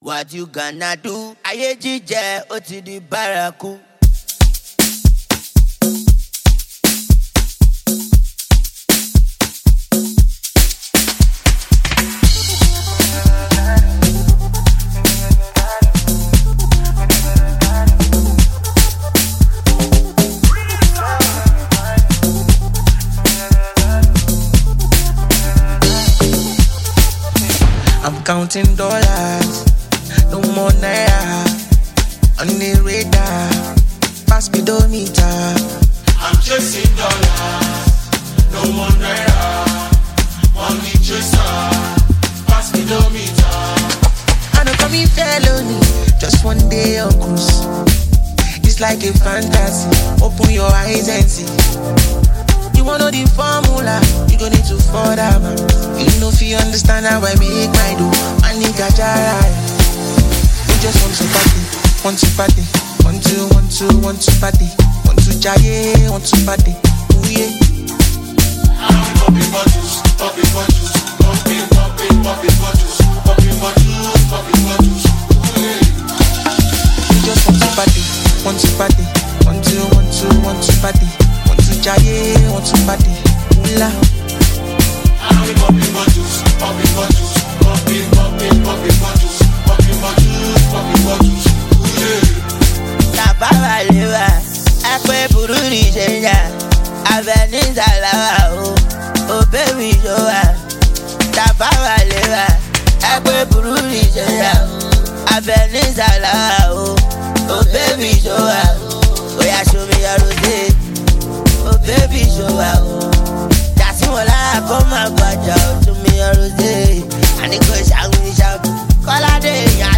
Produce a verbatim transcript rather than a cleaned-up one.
What you gonna do? Ayé jíjẹ ó ti di bárakú. I'm counting dollars, no more naira. On the radar, pass speedometer. I'm chasing dollars, no more naira. On the chaser, pass speedometer. I don't come in felony, just one day on cruise. It's like a fantasy, open your eyes and see. You wanna know the formula, you gon' need to fall that man. You know if you understand how I make my do, my nigga Jara. You just want to party, want to party, want to, want to, want to party, want to jaye, want to party, ooh yeah. I'm popping bottles, popping bottles, popping, popping, popping bottles, popping bottles, popping bottles, ooh yeah. You just want to party, want to party, want to, want to, want to party. Jaye, want to party, hula. I'm popping bottles, popping bottles, popping, popping, popping bottles, popping bottles, popping bottles, ooh yeah. Tapaba lewa, akwe buru ni jenja, aveni zalawa o, o baby joa. Tapaba lewa, akwe buru ni jenja, aveni zalawa o, o baby joa. Oya show me your rosé. Oh baby, show out. That's what I come my budget to me a rosé. And it goes out with shout. Call a day,